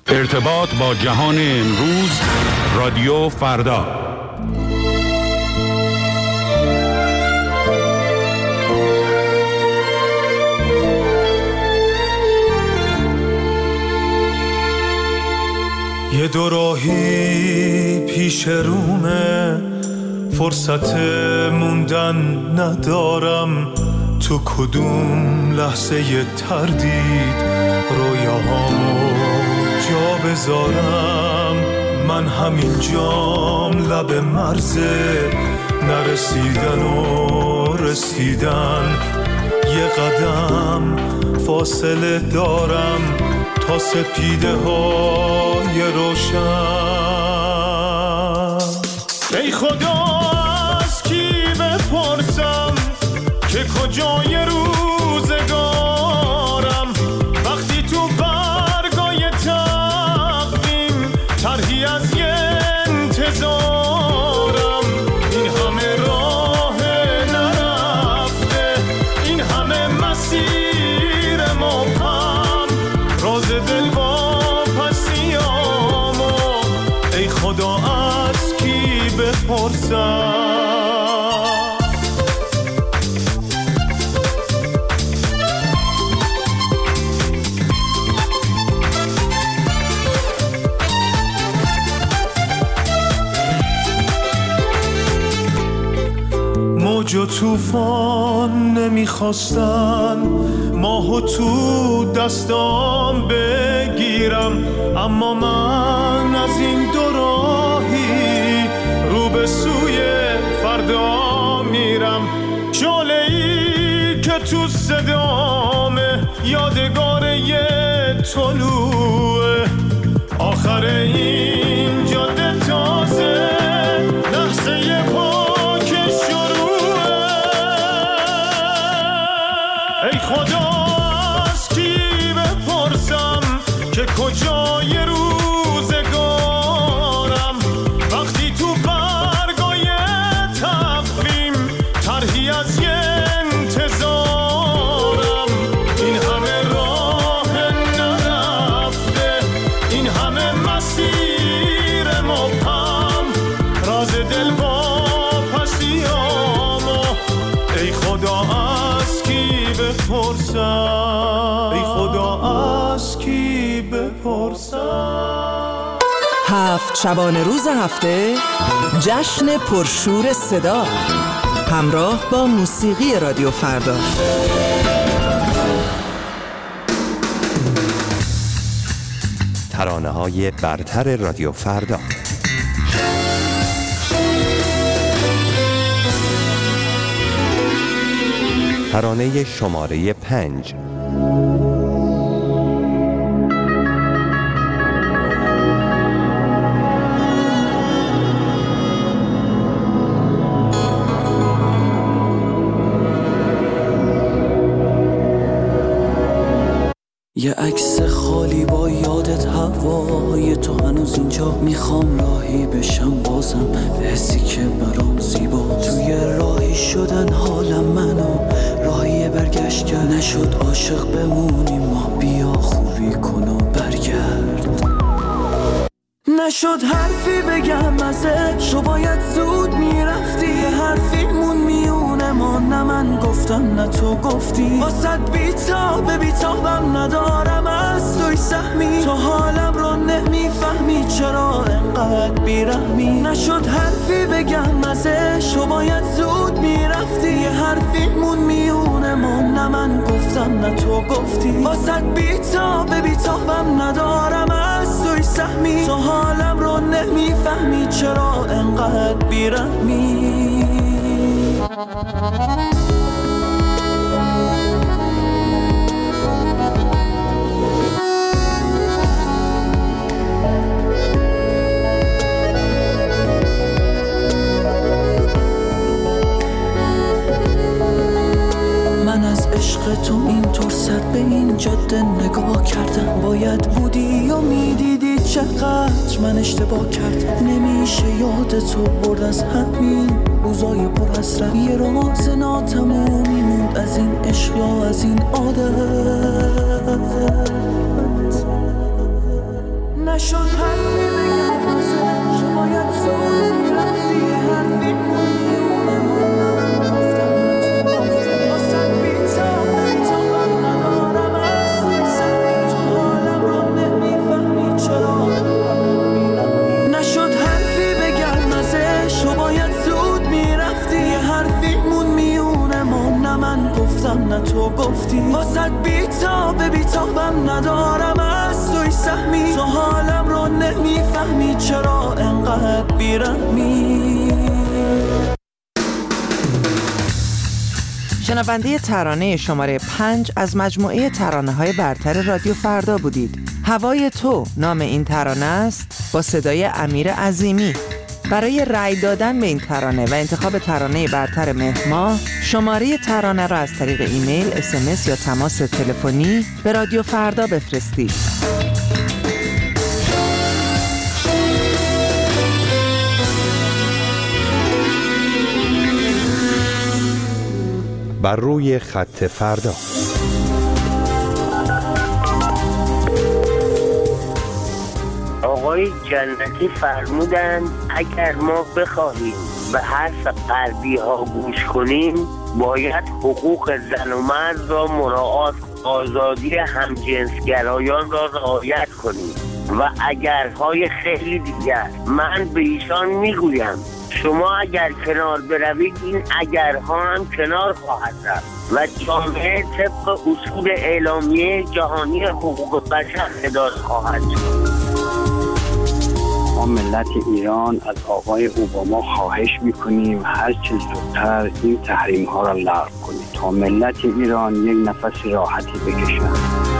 ارتباط با جهان امروز، رادیو فردا. یه دوراهی پیش رومه، فرصت موندن ندارم، تو کدوم لحظه ی تردید رویاهامو جا بذارم. من همین جام لب مرزه، نرسیدن و رسیدن، یه قدم فاصله دارم تا سپیده های روشن. ای خدا از کی بپرسم که کجای روزگارم، وقتی تو برگای تقویم طرحی از یه انتظارم. این همه راه نرفته، این همه مسیر مبهم، راز دل واپسیامو ای خدا از کی بپرسم. موج و طوفان نمیخواستن ماهو تو دستام بگیرم، اما من از این دوراهی رو به سوی فردا میرم. شعله‌ای که تو صدامه یادگار یه طلوعه، آخر این جاده تازه لحظه یه پاک شروعه. ای خدا از کی بپرسم که کجای روزگارم، وقتی تو برگای تقویم طرحی از یه انتظارم. این همه راه نرفته، این همه مسیر مبهم، راز دل واپسیامو ای خدا از کی بپرسم، ای خدا از کی بپرسم. 7 شبانه روز هفته جشن پرشور صدا همراه با موسیقی رادیو فردا. ترانه‌های برتر رادیو فردا. ترانه شماره 5. یه عکس خالی با یادت هوای تو هنوز اینجا، میخوام راهی بشم بازم حسی که برام زیبا. توی راهی شدن حالم منو راهی برگشت کرد، نشد عاشق بمونیم ما، بیا خوبی کن و برگرد. نشد حرفی بگم ازش، تو باید زود میرفتی، یه حرفیمون میونه ما، نه من گفتم نه تو گفتی. واسد بیتابم ندارم از توی سهمی، تو حالم رو نمیفهمی چرا انقدر بیرحمی. نشد حرفی بگم ازش، تو باید زود میرفتی، یه حرفیمون میونه ما، نه من گفتم نه تو گفتی. واسد بیتابم ندارم از توی سهمی، تو حالم رو نمیفهمی چرا انقدر بیرحمی. من از عشق تو اینطور سر به این جاده نگاه کردم، باید بودی و میدیدی چقدر من اشتباه کردم. نمیشه یاد تو برد از همین روزای پر حسرت، یه راز ناتمومی موند از این عشق یا از این عادت. نه تو گفتی واسد بیتابم ندارم از توی سهمی، تو حالم رو نمیفهمی چرا انقدر بیرحمی. شنونده ترانه شماره 5 از مجموعه ترانه‌های برتر رادیو فردا بودید. هوای تو نام این ترانه است با صدای امیر عظیمی. برای رأی دادن به این ترانه و انتخاب ترانه برتر مهر، شماره ترانه را از طریق ایمیل، SMS یا تماس تلفنی به رادیو فردا بفرستید. بر روی خط فردا. آقای جنتی فرمودن اگر ما بخواهیم به حرف غربی ها گوش کنیم باید حقوق زن و مرد را مراعات، آزادی همجنسگرایان را رعایت کنیم و اگرهای خیلی دیگر. من به ایشان میگویم شما اگر کنار بروید این اگرها هم کنار خواهد رفت و جامعه طبق اصول اعلامیه جهانی حقوق بشر هدایت خواهد شد. ما ملت ایران از آقای اوباما خواهش میکنیم هر چه زودتر این تحریم ها را لغو کنید تا ملت ایران یک نفس راحتی بکشند.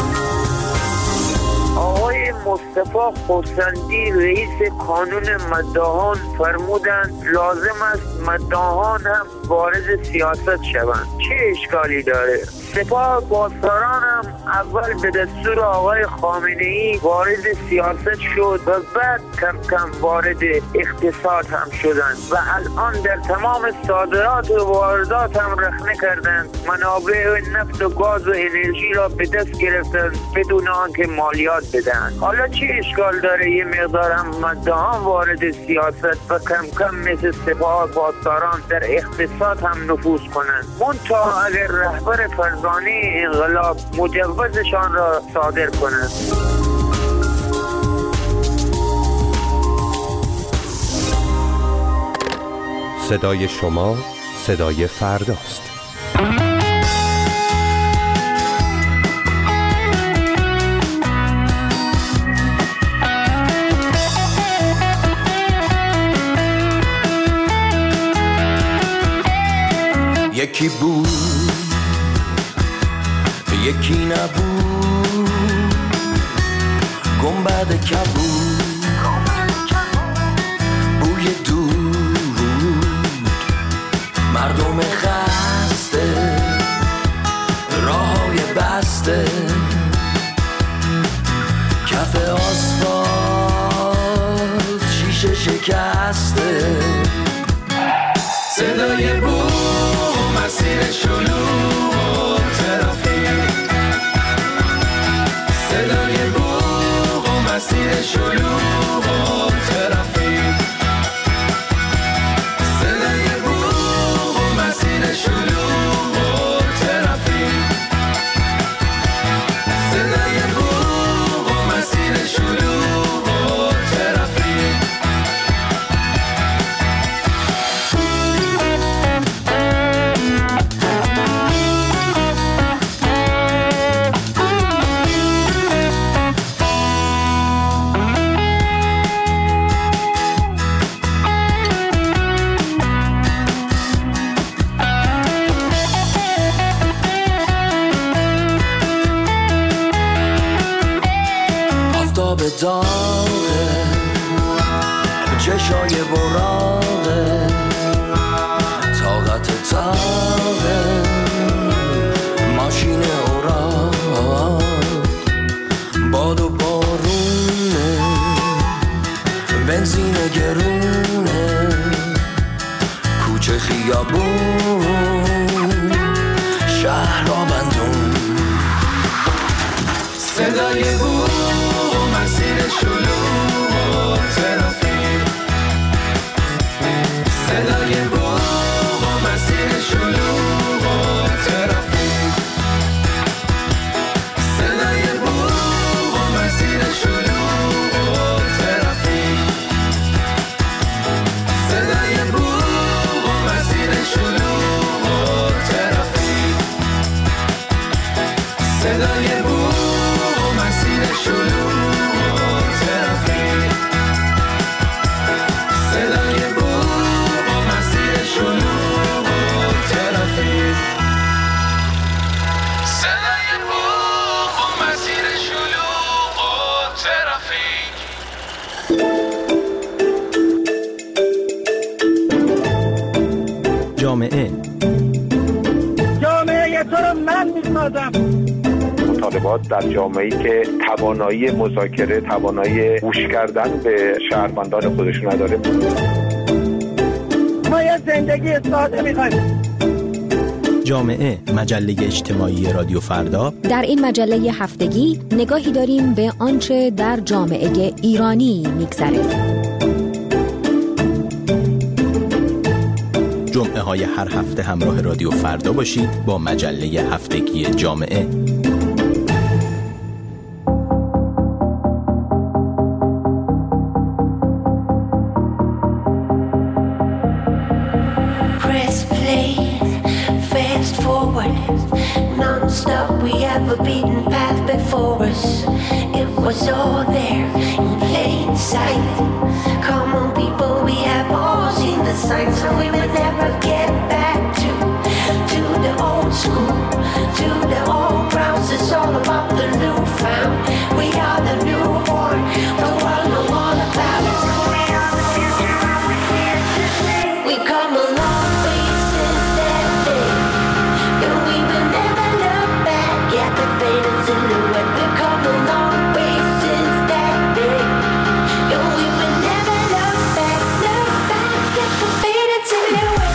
آقای مصطفی خورسندی رئیس کانون مداحان فرمودند لازم است مداحان هم وارد سیاست شوند. چه اشکالی داره؟ سپاه پاسداران هم اول به دستور آقای خامنه‌ای وارد سیاست شد و بعد کم کم وارد اقتصاد هم شدند و الان در تمام صادرات و واردات هم رخنه کردند. منابع نفت و گاز و انرژی را به دست گرفتند بدون آنکه مالیات بدهند. حالا چه اشکال داره یه مقدار هم مداحان وارد سیاست و کم کم مثل سپاه پاسداران در اقتصاد هم نفوذ کنند؟ منتها اگر رهبر فرزانه انقلاب مجوزشان را صادر کنند. صدای شما صدای فرداست. یکی بود یکی نبود، گنبد کبود، بوی دود، مردم خسته، راههای بسته، کف آسفالت شیشه شکسته، صدای بوم مسیر شلوغ و ترافیک، صدای بوم مسیر شلوغ و ترافیک، صدای بوم مسیر شلوغ و ترافیک، صدای بوم مسیر شلوغ و ترافیک. داغه چشای براغه طاقت تاغه ماشین اوراق باد و بارونه بنزین گرونه کوچه خیابون شهر را بندون صدای بود مسیر شلوغ و ترافیک صدای بوق و مسیر شلوغ و ترافیک صدای بوق و مسیر شلوغ و ترافیک صدای بوق و مسیر شلوغ و ترافیک جامعه تو رو من می‌سازم. مطالبات در جامعه‌ای که توانایی مذاکره، توانایی گوش کردن به شهروندان خودشون نداره. ما یه زندگی ساده می‌خوایم. جامعه، مجله اجتماعی رادیو فردا. در این مجله هفتگی نگاهی داریم به آنچه در جامعه ایرانی می‌گذره. جمعه های هر هفته همراه رادیو فردا باشید با مجله هفتگی جامعه. Press play, fast forward, non-stop. We have a beaten path before us. It was all there in plain sight. Come on, people, we have all seen the signs, so we will never get back to the old school, to the old grounds. It's all about the newfound. We are the newborn. The world know all about us. We are the future, and we're here today. We come a long way since that day, and we will never look back at the faded silhouette. We come a long way since that day, and we will never look back at the faded silhouette.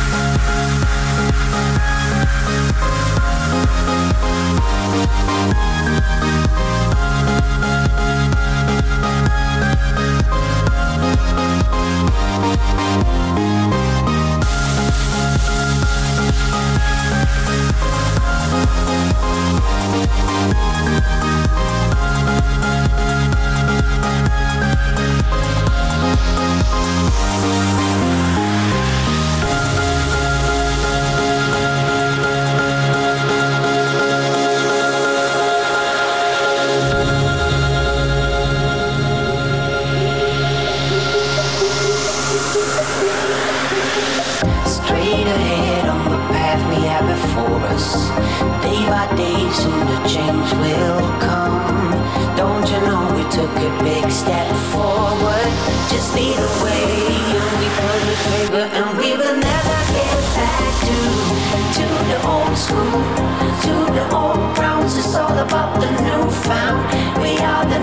Straight ahead on the path we have before us. Day by day, soon the change will come. Don't you know we took a big step forward? Just lead the way and we pull the trigger, and we will never get back to the old school, to the old grounds. It's all about the newfound. We are the